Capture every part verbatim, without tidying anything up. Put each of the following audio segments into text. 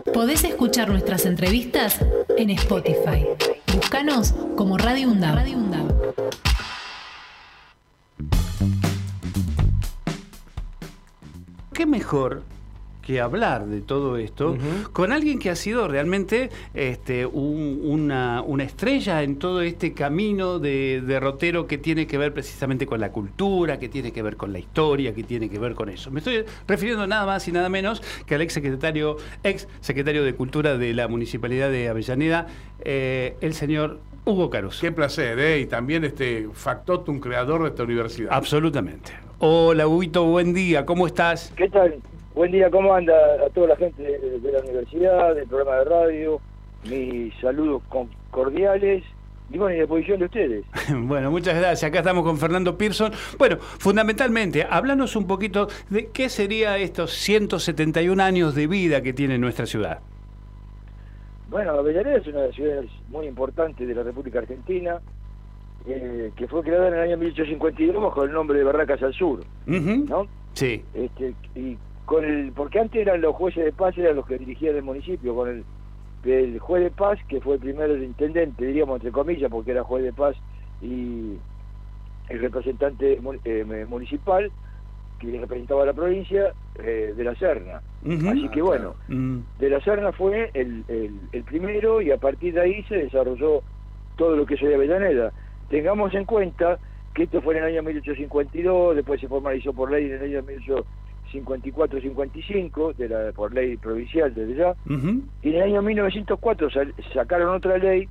Podés escuchar nuestras entrevistas en Spotify. Búscanos como Radio UNDAB. Radio UNDAB. ¿Qué mejor que hablar de todo esto uh-huh. con alguien que ha sido realmente este, un, una, una estrella en todo este camino de derrotero que tiene que ver precisamente con la cultura, que tiene que ver con la historia, que tiene que ver con eso? Me estoy refiriendo nada más y nada menos que al ex secretario, ex secretario de Cultura de la Municipalidad de Avellaneda, eh, el señor Hugo Caruso. Qué placer, ¿eh? Y también este factotum creador de esta universidad. Absolutamente. Hola, Huguito, buen día, ¿cómo estás? ¿Qué tal? Buen día, ¿cómo anda a toda la gente de, de la universidad, del programa de radio? Mis saludos cordiales y bueno, y la posición de ustedes. Bueno, muchas gracias. Acá estamos con Fernando Pearson. Bueno, fundamentalmente, háblanos un poquito de qué sería estos ciento setenta y un años de vida que tiene nuestra ciudad. Bueno, Avellaneda es una de las ciudades muy importantes de la República Argentina, eh, que fue creada en el año mil ochocientos cincuenta y dos bajo el nombre de Barracas al Sur, uh-huh. ¿no? Sí. Este, y con el, porque antes eran los jueces de paz, eran los que dirigían el municipio, con el, el juez de paz, que fue el primer intendente, diríamos entre comillas, porque era juez de paz y el representante eh, municipal, que representaba a la provincia, eh, de la Serna. Uh-huh. Así que bueno, uh-huh. de la Serna fue el, el, el primero, y a partir de ahí se desarrolló todo lo que es hoy Avellaneda. Tengamos en cuenta que esto fue en el año mil ochocientos cincuenta y dos, después se formalizó por ley en el año mil ochocientos cincuenta y cuatro cincuenta y cinco, de la, por ley provincial desde ya, uh-huh. y en el año mil novecientos cuatro sal, sacaron otra ley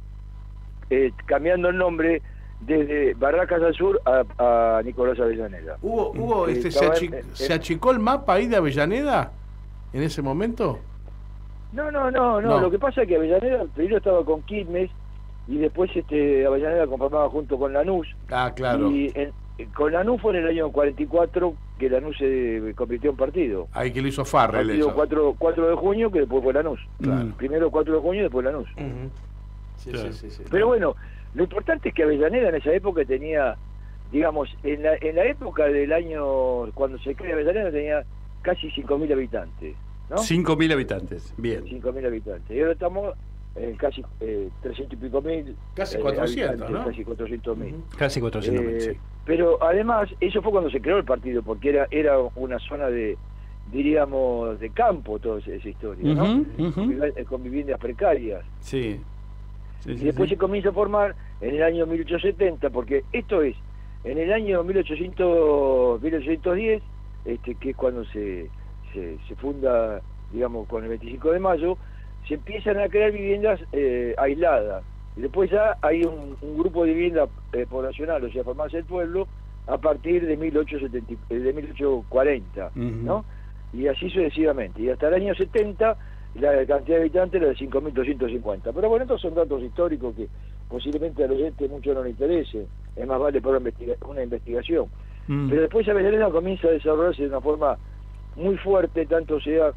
eh, cambiando el nombre desde Barracas al Sur a, a Nicolás Avellaneda. Hugo, Hugo eh, este, se, achic en, ¿se achicó el mapa ahí de Avellaneda en ese momento? No, no, no, no, no. Lo que pasa es que Avellaneda primero estaba con Quilmes y después este Avellaneda conformaba junto con Lanús. Ah, claro. Y en, con Lanús fue en el año cuarenta y cuatro que Lanús se convirtió en partido. Ahí que lo hizo Farrell. Partido cuatro de junio, que después fue Lanús. Claro. Primero cuatro de junio, después Lanús. Uh-huh. Sí, claro. sí, sí, sí. Pero bueno, lo importante es que Avellaneda en esa época tenía, digamos, en la, en la época del año, cuando se crea Avellaneda, tenía casi cinco mil habitantes, ¿no? cinco mil habitantes, bien. cinco mil habitantes. Y ahora estamos en casi eh, trescientos y pico mil. Casi cuatrocientos, ¿no? Casi cuatrocientos mil. Uh-huh. Casi cuatrocientos mil, eh, sí. Pero además, eso fue cuando se creó el partido, porque era era una zona de, diríamos, de campo, toda esa historia, ¿no? Uh-huh, uh-huh. Con, con viviendas precarias. Sí. Sí, y sí, después sí. se comienza a formar en el año mil ochocientos setenta, porque esto es, en el año mil ochocientos diez, este, que es cuando se, se, se funda, digamos, con el veinticinco de mayo, se empiezan a crear viviendas eh, aisladas. Y después ya hay un, un grupo de vivienda eh, poblacional, o sea, formarse el pueblo, a partir de mil ochocientos cuarenta, uh-huh. ¿no? Y así sucesivamente. Y hasta el año setenta, la cantidad de habitantes era de cinco mil doscientos cincuenta. Pero bueno, estos son datos históricos que posiblemente a los oyentes mucho no les interese. Es más vale para investiga una investigación. Mm. Pero después Avellaneda comienza a desarrollarse de una forma muy fuerte, tanto sea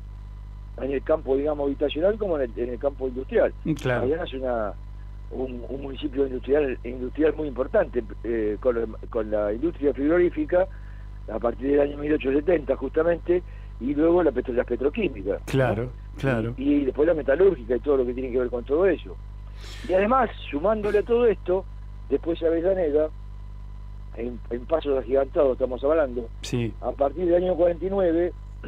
en el campo, digamos, habitacional como en el, en el campo industrial. Claro. Avellaneda es una, un, un municipio industrial industrial muy importante, eh, con, la, con la industria frigorífica a partir del año mil ochocientos setenta justamente, y luego la petro, las petroquímicas. Claro, ¿no? claro. Y, y después la metalúrgica y todo lo que tiene que ver con todo eso. Y además, sumándole a todo esto, después Avellaneda, en, en pasos agigantados estamos hablando, sí. a partir del año cuarenta y nueve,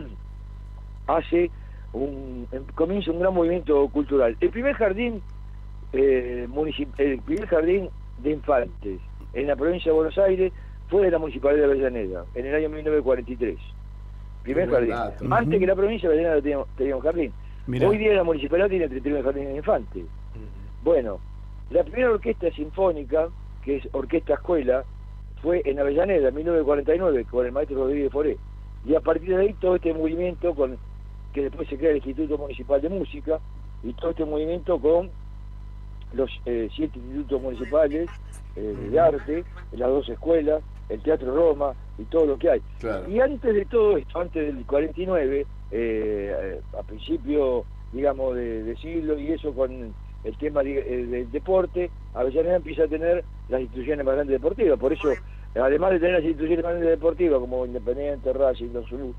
hace un, comienza un gran movimiento cultural. El primer jardín, eh, el primer jardín de infantes en la provincia de Buenos Aires fue de la Municipalidad de Avellaneda, en el año mil novecientos cuarenta y tres. Primer jardín. Dato. Antes uh-huh. que la provincia de Avellaneda tenía, tenía un jardín. Mirá. Hoy día la municipalidad tiene treinta y nueve jardines de infantes. Uh-huh. Bueno, la primera orquesta sinfónica, que es Orquesta Escuela, fue en Avellaneda, en mil novecientos cuarenta y nueve, con el maestro Rodríguez Foré. Y a partir de ahí todo este movimiento, con que después se crea el Instituto Municipal de Música, y todo este movimiento con los eh, siete institutos municipales eh, de arte, las dos escuelas, el Teatro Roma y todo lo que hay. Claro. Y antes de todo esto, antes del cuarenta y nueve, eh, a principio, digamos, de, de siglo, y eso con el tema de, de, del deporte, Avellaneda empieza a tener las instituciones más grandes deportivas. Por eso, además de tener las instituciones más grandes deportivas, como Independiente, Racing, Don Zulú,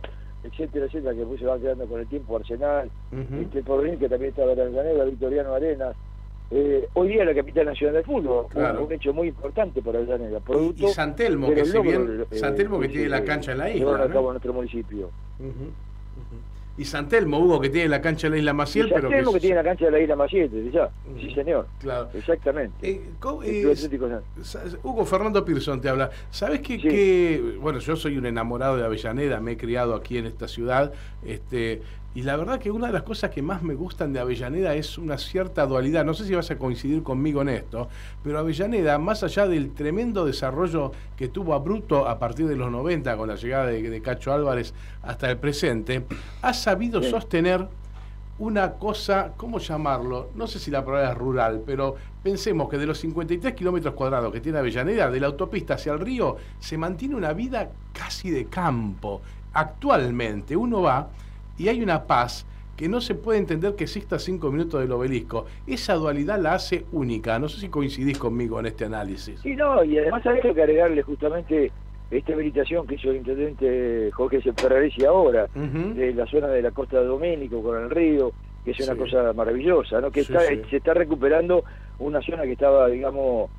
etcétera, etcétera, que después se van quedando con el tiempo, Arsenal, Uh-huh. este, el Porvenir, que también estaba en Avellaneda, Victoriano Arenas. Eh, hoy día la capital nacional del fútbol, Claro. un, un hecho muy importante para Avellaneda. Y, y San Telmo, que si bien, San Telmo que tiene la cancha en la isla, llevaron a cabo ¿no? en nuestro municipio. Uh-huh. Uh-huh. Y San Telmo, Hugo, que tiene la cancha en la isla Maciel, Y San pero Telmo que, que tiene la cancha de la isla Maciel, ya. Uh-huh. Sí, señor. Claro. Exactamente. Eh, ¿cómo, El eh, Club Atlético San- sa- Hugo, Fernando Pearson te habla. ¿Sabes qué? Sí. Que, bueno, yo soy un enamorado de Avellaneda, me he criado aquí en esta ciudad, este, y la verdad que una de las cosas que más me gustan de Avellaneda es una cierta dualidad. No sé si vas a coincidir conmigo en esto, pero Avellaneda, más allá del tremendo desarrollo que tuvo abrupto a partir de los noventa con la llegada de, de Cacho Álvarez hasta el presente, ha sabido Sí. sostener una cosa, ¿cómo llamarlo? No sé si la palabra es rural, pero pensemos que de los cincuenta y tres kilómetros cuadrados que tiene Avellaneda, de la autopista hacia el río, se mantiene una vida casi de campo. Actualmente uno va y hay una paz que no se puede entender que exista a cinco minutos del obelisco. Esa dualidad la hace única. No sé si coincidís conmigo en este análisis. Sí, no, y además hay que agregarle justamente esta habilitación que hizo el intendente Jorge Ferraresi ahora, Uh-huh. de la zona de la Costa de Doménico con el río, que es una Sí. cosa maravillosa, ¿no? Que Sí, está, sí. se está recuperando una zona que estaba, digamos,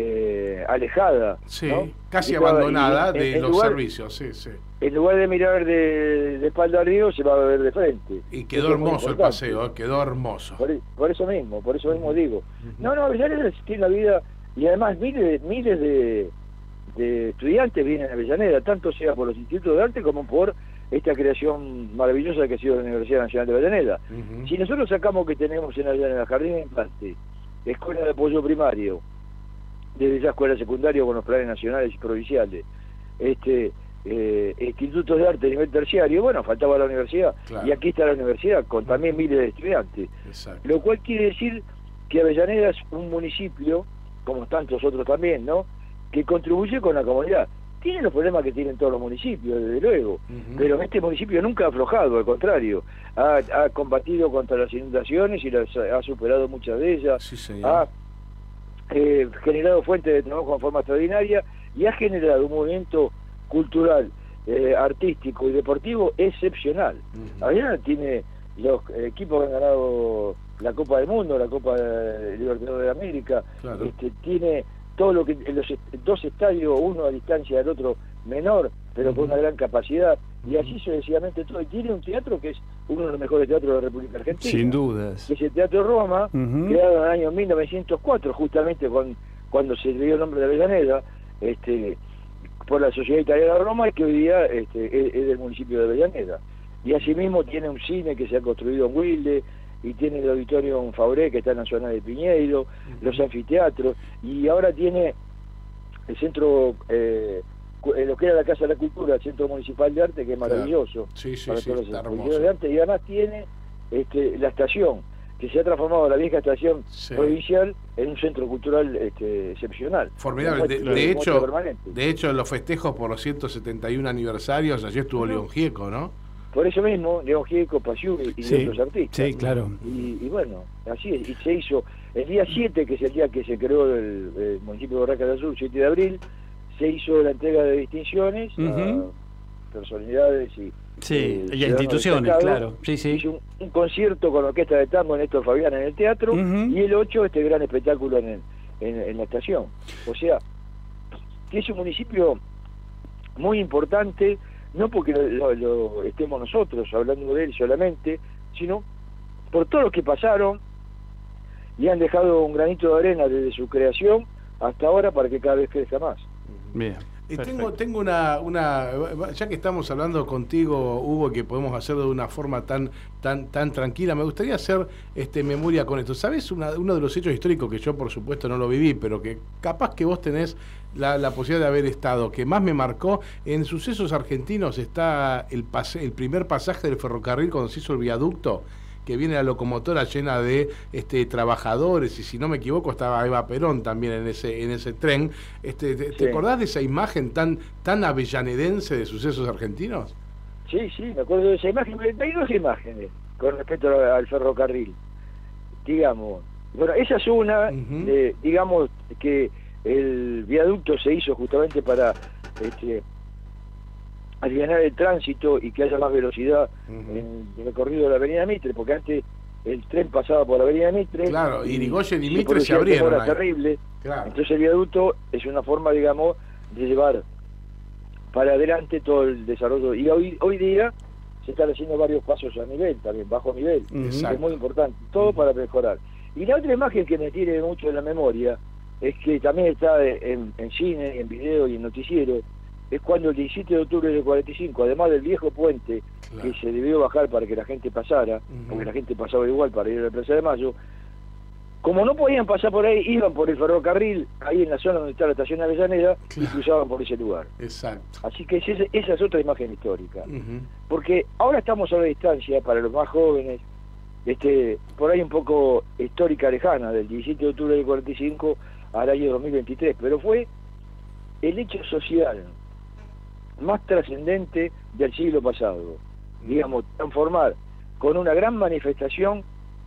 eh, alejada, Sí, ¿no? casi Que estaba- abandonada y en- de en los lugar- servicios, sí, sí. En lugar de mirar de, de espalda al río, se va a ver de frente. Y quedó Eso es muy hermoso el importante. paseo, eh, quedó hermoso. Por, por eso mismo, por eso mismo digo. Ujú. No, no, Avellaneda tiene una vida, y además miles, miles de, de estudiantes vienen a Avellaneda, tanto sea por los institutos de arte como por esta creación maravillosa que ha sido la Universidad Nacional de Avellaneda. Ujú. Si nosotros sacamos que tenemos en Avellaneda jardín de infante, escuela de apoyo primario, desde ya escuela secundaria con los planes nacionales y provinciales, este eh, institutos de arte a nivel terciario, bueno, faltaba la universidad, Claro. y aquí está la universidad con también miles de estudiantes. Exacto. Lo cual quiere decir que Avellaneda es un municipio, como tantos otros también, ¿no?, que contribuye con la comunidad. Tiene los problemas que tienen todos los municipios, desde luego, Ujú. pero este municipio nunca ha aflojado, al contrario, ha, ha combatido contra las inundaciones y las ha superado muchas de ellas, Sí, señor. ha eh, generado fuentes de trabajo en forma extraordinaria y ha generado un movimiento cultural, eh, artístico y deportivo excepcional. Ujú. Avellaneda tiene los eh, equipos que han ganado la Copa del Mundo, la Copa de Libertadores de América, Claro. este, tiene todo lo que los est- dos estadios, uno a distancia del otro menor, pero con Ujú. una gran capacidad, y Ujú. así sucesivamente todo. Y tiene un teatro que es uno de los mejores teatros de la República Argentina, Sin dudas. que es el Teatro Roma, Ujú. creado en el año mil novecientos cuatro, justamente con, cuando se le dio el nombre de Avellaneda, este, por la Sociedad Italiana de Roma, y que hoy día este, es, es del municipio de Avellaneda. Y asimismo tiene un cine que se ha construido en Wilde, y tiene el auditorio en Fauré, que está en la zona de Piñeiro, los anfiteatros, y ahora tiene el centro, eh, cu- eh, lo que era la Casa de la Cultura, el Centro Municipal de Arte, que es Claro. maravilloso Sí, sí, para sí, todos los está expositores de hermoso. arte, y además tiene este, la estación, que se ha transformado la vieja estación Sí. provincial en un centro cultural este, excepcional. Formidable. De, Muestra- de muestra hecho, permanente. de hecho, en los festejos por los ciento setenta y uno aniversarios, allí estuvo León Gieco, ¿no? Por eso mismo, León Gieco, Pasiubi y Sí, otros artistas. sí, claro. Y, y bueno, así es. Y se hizo el día siete, que es el día que se creó el, el municipio de Barracas del Sur, siete de abril, se hizo la entrega de distinciones Ujú. a personalidades y, Sí, eh, y a ciudadanos instituciones, destacados. claro. Sí, sí. Hizo un, un concierto con la orquesta de tango Néstor Fabián en el teatro, Ujú. y el ocho este gran espectáculo en, el- en, en la estación. O sea, que es un municipio muy importante, no porque lo, lo- lo estemos nosotros hablando de él solamente, sino por todos los que pasaron y han dejado un granito de arena desde su creación hasta ahora para que cada vez crezca más. Bien. Eh, Perfecto. tengo tengo una, una ya que estamos hablando contigo, Hugo, que podemos hacerlo de una forma tan tan tan tranquila, me gustaría hacer este memoria con esto. ¿Sabes una, uno de los hechos históricos que yo por supuesto no lo viví, pero que capaz que vos tenés la, la posibilidad de haber estado, que más me marcó? En Sucesos Argentinos está el pase, el primer pasaje del ferrocarril cuando se hizo el viaducto, que viene la locomotora llena de este trabajadores, y si no me equivoco estaba Eva Perón también en ese en ese tren. Este, ¿te, Sí. ¿te acordás de esa imagen tan tan avellanedense de Sucesos Argentinos? Sí, sí, me acuerdo de esa imagen. Hay dos imágenes con respecto al, al ferrocarril, digamos. Bueno, esa es una, Ujú. de, digamos, que el viaducto se hizo justamente para este, aliviar el tránsito y que haya más velocidad Uh-huh. en el recorrido de la avenida Mitre, porque antes el tren pasaba por la avenida Mitre. Claro, Irigoyen y se Mitre se producía abrieron demora ahí. terrible. Claro. Entonces el viaducto es una forma, digamos, de llevar para adelante todo el desarrollo. Y hoy hoy día se están haciendo varios pasos a nivel, también bajo nivel, Ujú. que es muy importante, todo Ujú. para mejorar. Y la otra imagen que me tiene mucho en la memoria, es que también está en, en cine, en video y en noticiero, es cuando el diecisiete de octubre del cuarenta y cinco, además del viejo puente Claro. que se debió bajar para que la gente pasara, Ujú. porque la gente pasaba igual para ir a la Plaza de Mayo, como no podían pasar por ahí, iban por el ferrocarril, ahí en la zona donde está la estación Avellaneda, y Claro. cruzaban por ese lugar. Exacto. Así que esa, esa es otra imagen histórica. Ujú. Porque ahora estamos a la distancia, para los más jóvenes, este, por ahí un poco histórica lejana, del diecisiete de octubre del cuarenta y cinco al año dos mil veintitrés, pero fue el hecho social más trascendente del siglo pasado. Digamos, transformar con una gran manifestación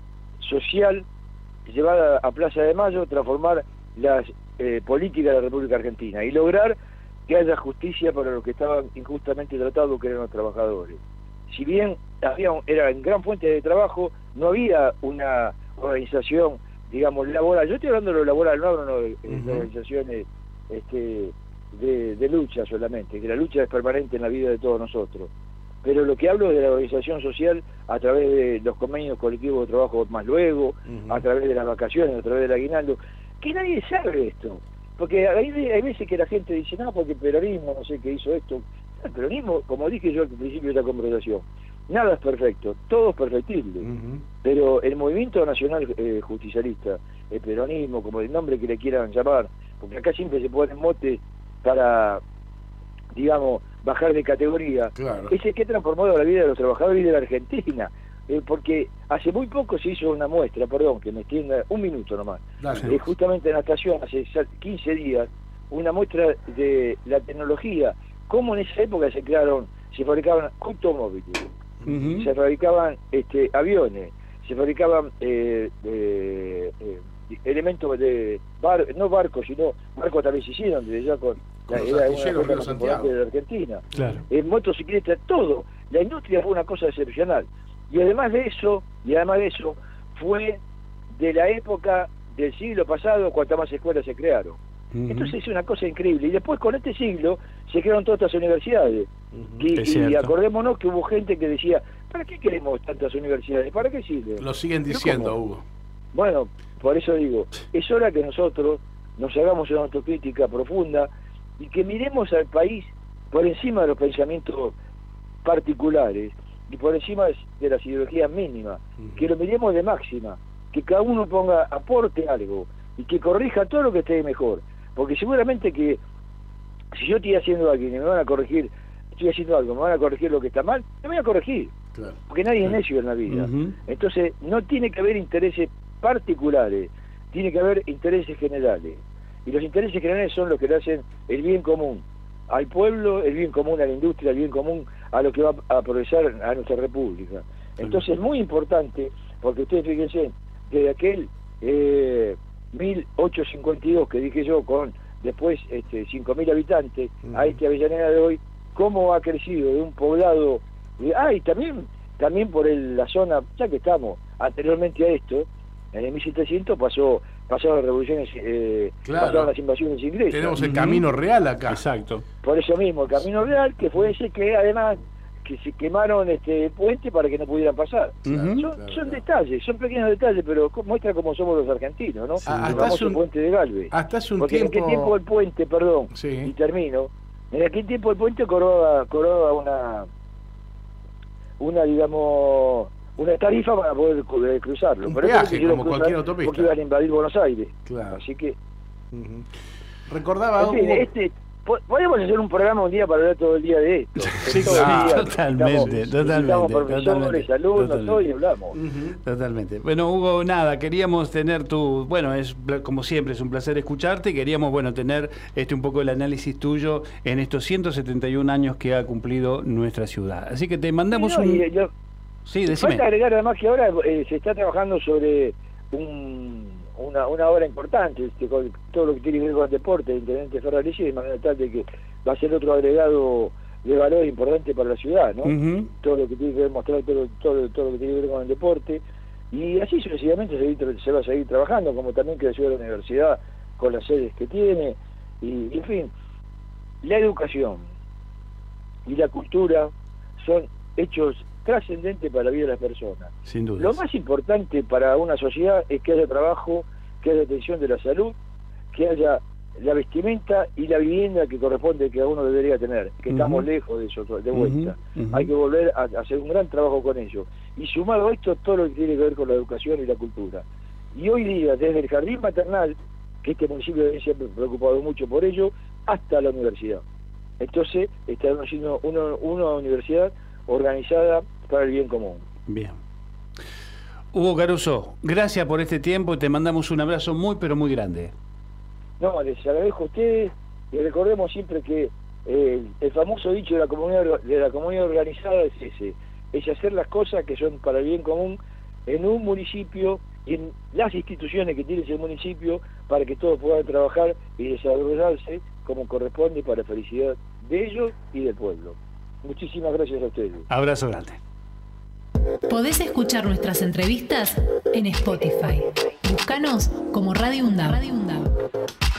social llevada a Plaza de Mayo, transformar las eh, políticas de la República Argentina y lograr que haya justicia para los que estaban injustamente tratados, que eran los trabajadores. Si bien había un- era en gran fuente de trabajo, no había una organización, digamos, laboral. Yo estoy hablando de lo laboral, no hablo de, de Ujú. organizaciones este, de, de lucha solamente, que la lucha es permanente en la vida de todos nosotros. Pero lo que hablo es de la organización social a través de los convenios colectivos de trabajo más luego, Ujú. a través de las vacaciones, a través del aguinaldo, que nadie sabe esto. Porque hay, hay veces que la gente dice, no, porque el peronismo, no sé qué hizo esto. El peronismo, como dije yo al principio de esta conversación, nada es perfecto, todo es perfectible. Ujú. Pero el movimiento nacional eh, justicialista, el peronismo, como el nombre que le quieran llamar, porque acá siempre se ponen motes para, digamos, bajar de categoría, Claro. es el que ha transformado la vida de los trabajadores y de la Argentina. Eh, porque hace muy poco se hizo una muestra, perdón, que me extienda un minuto nomás, Dale. eh, justamente en la estación, hace quince días, una muestra de la tecnología, cómo en esa época se crearon, se fabricaban automóviles, Ujú. se fabricaban este, aviones, se fabricaban eh, eh, eh, elementos de bar, no barcos, sino barcos también se hicieron desde ya con Con los era una de las astilleros, cosas Río más Santiago. importantes de la Argentina. Claro. En motocicletas, todo. La industria fue una cosa excepcional. Y además de eso, y además de eso, fue de la época del siglo pasado cuantas más escuelas se crearon. Ujú. Entonces es una cosa increíble. Y después con este siglo se crearon todas estas universidades. Ujú. Y, Es y cierto. acordémonos que hubo gente que decía, ¿para qué queremos tantas universidades? ¿Para qué sirven? Lo siguen Pero diciendo, ¿cómo? Hugo. Bueno, por eso digo, es hora que nosotros nos hagamos una autocrítica profunda y que miremos al país por encima de los pensamientos particulares y por encima de las ideologías mínimas, Ujú. que lo miremos de máxima, que cada uno ponga, aporte algo y que corrija todo lo que esté mejor, porque seguramente que si yo estoy haciendo algo y me van a corregir, estoy haciendo algo, me van a corregir lo que está mal, me voy a corregir, Claro. porque nadie es necio en la vida. Ujú. Entonces, no tiene que haber intereses particulares, tiene que haber intereses generales. Y los intereses generales son los que le hacen el bien común al pueblo, el bien común a la industria, el bien común a lo que va a progresar a nuestra república. Entonces, es muy importante, porque ustedes fíjense, desde aquel eh, mil ochocientos cincuenta y dos que dije yo, con después este, cinco mil habitantes, Ujú. a este Avellaneda de hoy, cómo ha crecido de un poblado. Eh, ah, y también, también por el- la zona, ya que estamos anteriormente a esto, en el mil setecientos pasó, pasaron las revoluciones, eh, Claro. pasaron las invasiones inglesas. Tenemos el Ujú. camino real acá. Exacto. Por eso mismo, el Camino Real, que fue ese que además que se quemaron este puente para que no pudieran pasar. Ujú. Son, Claro, son claro. detalles, son pequeños detalles, pero co- muestra cómo somos los argentinos, ¿no? Ah, el hasta hace famoso un- puente de Galvez. Hasta hace un Porque en aquel tiempo... tiempo el puente, perdón, Sí. y termino, en aquel tiempo el puente cobraba, cobraba una, una digamos, una tarifa para poder cru- eh, cruzarlo. Un Pero peaje, no quisieron como cruzar cualquier autopista. Porque iban a invadir Buenos Aires. Claro. Así que, Ujú. Recordaba, en fin, Hugo... este, po- podemos hacer un programa un día para hablar todo el día de esto. Sí, Todo el claro. día Totalmente, visitamos- totalmente, visitamos profesores, totalmente, alumnos, totalmente. todo y hablamos. Ujú. Totalmente. Bueno, Hugo, nada, queríamos tener tu, bueno, es pla- como siempre, es un placer escucharte y queríamos, bueno, tener este un poco el análisis tuyo en estos ciento setenta y un años que ha cumplido nuestra ciudad. Así que te mandamos No, un... y yo- Sí, decime. Falta agregar además que ahora eh, se está trabajando sobre un, una, una obra importante, este, con todo lo que tiene que ver con el deporte, el intendente Ferraresi, de manera tal de que va a ser otro agregado de valor importante para la ciudad, ¿no? Uh-huh. Todo lo que tiene que ver, mostrar todo, todo, todo lo que tiene que ver con el deporte, y así sucesivamente se, se va a seguir trabajando, como también creció la universidad con las sedes que tiene, y en fin, la educación y la cultura son hechos trascendentes para la vida de las personas. Sin duda. Lo más importante para una sociedad es que haya trabajo, que haya atención de la salud, que haya la vestimenta y la vivienda que corresponde que cada uno debería tener, que uh-huh. estamos lejos de eso, de vuelta. Uh-huh. Uh-huh. Hay que volver a, a hacer un gran trabajo con ello. Y sumado a esto, todo lo que tiene que ver con la educación y la cultura. Y hoy día, desde el jardín maternal, que este municipio debe siempre preocupado mucho por ello, hasta la universidad. Entonces, estamos haciendo una, una universidad organizada para el bien común. Bien. Hugo Caruso, gracias por este tiempo y te mandamos un abrazo muy, pero muy grande. No, les agradezco a ustedes y recordemos siempre que eh, el famoso dicho de la comunidad de la comunidad organizada es ese, es hacer las cosas que son para el bien común en un municipio y en las instituciones que tiene ese municipio para que todos puedan trabajar y desarrollarse como corresponde para la felicidad de ellos y del pueblo. Muchísimas gracias a ustedes. Abrazo grande. Podés escuchar nuestras entrevistas en Spotify. Búscanos como Radio UNDAB. Radio UNDAB.